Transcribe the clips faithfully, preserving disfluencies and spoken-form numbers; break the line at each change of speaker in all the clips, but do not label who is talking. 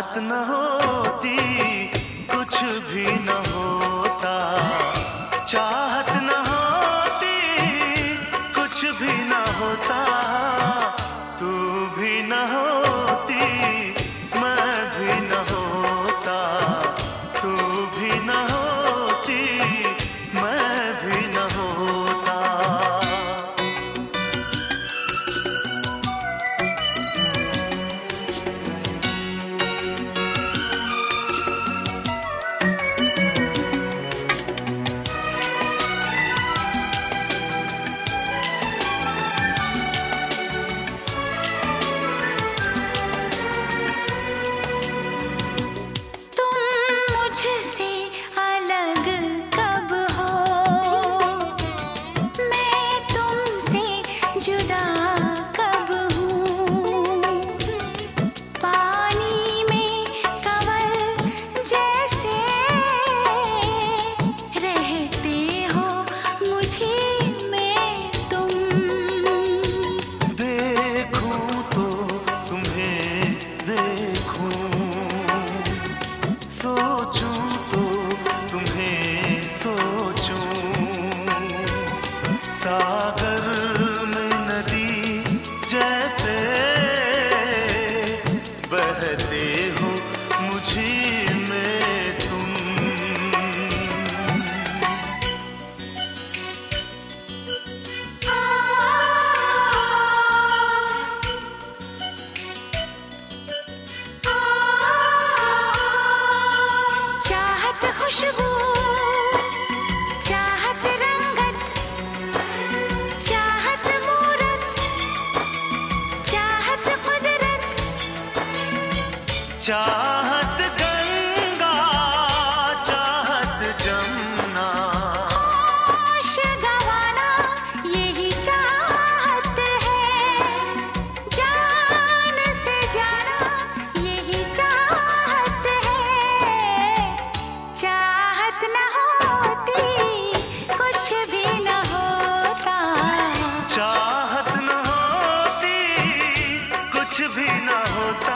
चाहत न होती कुछ भी न होता, चाहत न होती कुछ भी न होता, तू भी न होती मैं भी न होता, तू भी न होती मैं भी न होता। सागर में नदी जैसे बहते हो मुझी में तुम,
चाहत खुशबू
चाहत गंगा चाहत जमुना,
होश गंवाना यही चाहत है, जान से जाना यही चाहत है, चाहत न होती कुछ भी न होता,
चाहत न होती कुछ भी न होता,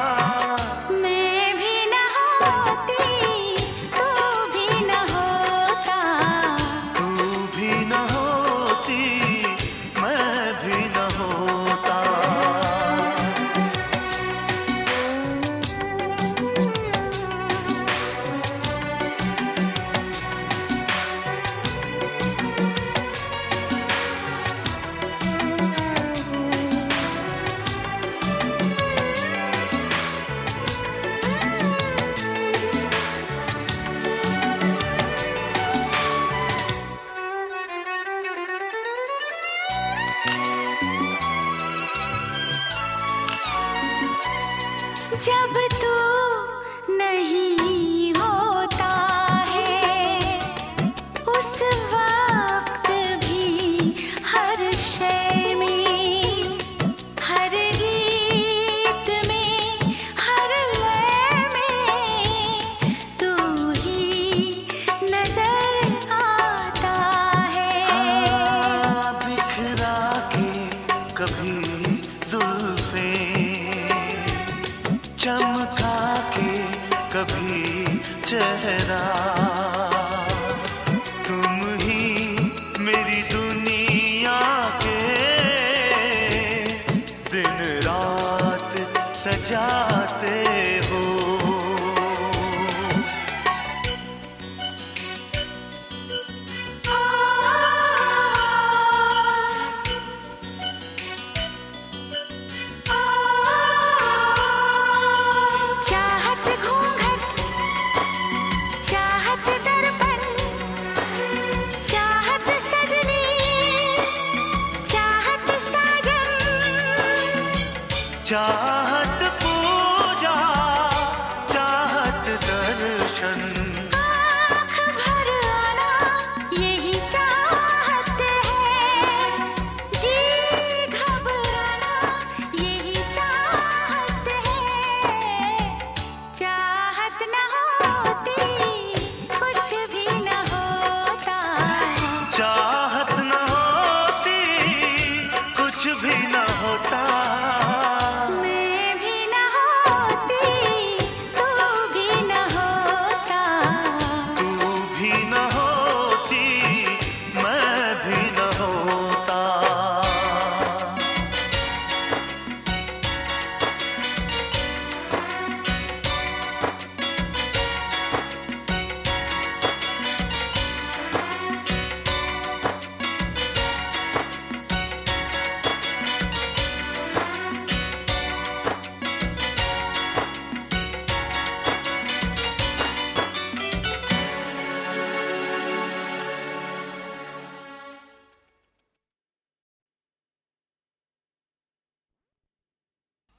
जब तू नहीं होता है उस वक्त भी हर शय में, हर गीत में, हर लय में तू ही नजर आता है।
हाँ, बिखरा के कभी जुल्फे, चमका के कभी चेहरा, तुम ही मेरी दुनिया के दिन रात सजाते हो। चाहत